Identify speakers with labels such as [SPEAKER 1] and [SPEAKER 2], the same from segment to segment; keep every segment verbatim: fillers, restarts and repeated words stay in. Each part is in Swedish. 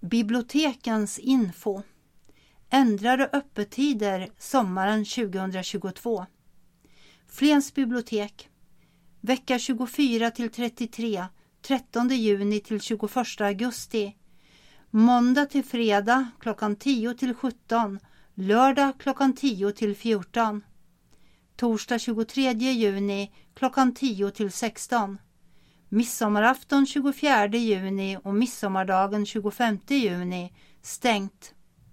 [SPEAKER 1] Bibliotekens info. Ändrade öppettider sommaren tjugohundratjugotvå. Flens bibliotek. Vecka tjugofyra till trettiotre, trettonde juni till tjugoförsta augusti. Måndag till fredag klockan tio till sjutton, lördag klockan tio till fjorton. Torsdag tjugotredje juni klockan tio till sexton. Midsommarafton tjugofjärde juni och midsommardagen tjugofemte juni stängt.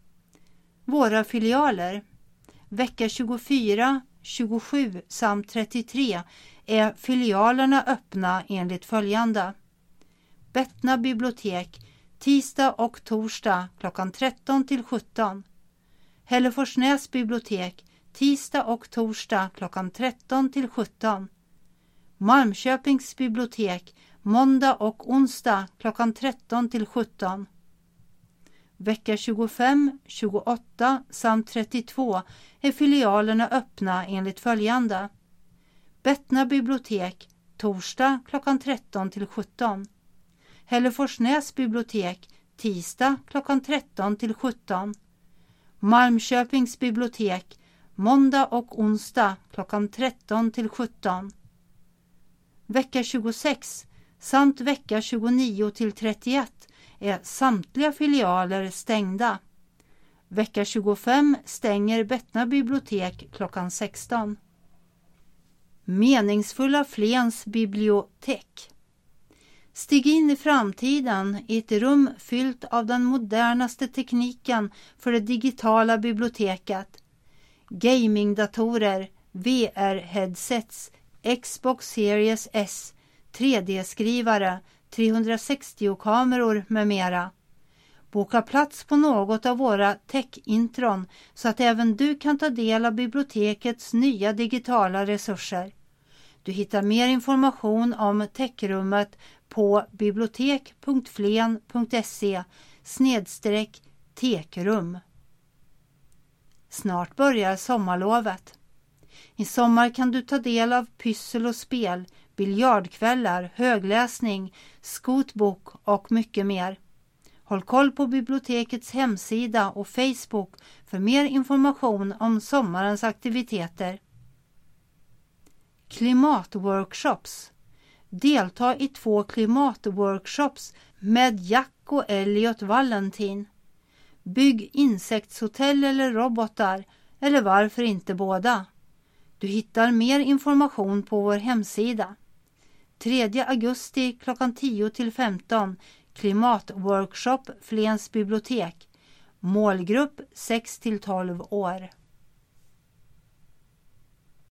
[SPEAKER 1] Våra filialer. Vecka tjugofyra, tjugosju samt trettiotre är filialerna öppna enligt följande. Bettna bibliotek tisdag och torsdag klockan tretton till sjutton. Hälleforsnäs bibliotek tisdag och torsdag klockan tretton till sjutton. Malmköpings bibliotek måndag och onsdag klockan tretton till sjutton. Vecka tjugofem, tjugoåtta samt trettiotvå är filialerna öppna enligt följande. Bettna bibliotek torsdag klockan tretton till sjutton. Hälleforsnäs bibliotek tisdag klockan tretton till sjutton. Malmköpings bibliotek måndag och onsdag klockan tretton till sjutton. Vecka tjugosex samt vecka tjugonio till trettioett är samtliga filialer stängda. Vecka tjugofem stänger Bettna bibliotek klockan sexton. Meningsfulla Flens bibliotek. Stig in i framtiden i ett rum fyllt av den modernaste tekniken för det digitala biblioteket. Gamingdatorer, V R-headsets, Xbox Series S, tre D-skrivare, trehundrasextio-kameror med mera. Boka plats på något av våra tech-intron så att även du kan ta del av bibliotekets nya digitala resurser. Du hittar mer information om techrummet på bibliotek punkt flen punkt se snedstreck tekrum. Snart börjar sommarlovet. I sommar kan du ta del av pyssel och spel, biljardkvällar, högläsning, skotbok och mycket mer. Håll koll på bibliotekets hemsida och Facebook för mer information om sommarens aktiviteter. Klimatworkshops. Delta i två klimatworkshops med Jack och Elliot Valentin. Bygg insektshotell eller robotar, eller varför inte båda. Du hittar mer information på vår hemsida. tredje augusti klockan tio till femton. Klimatworkshop Flens bibliotek. Målgrupp sex till tolv år.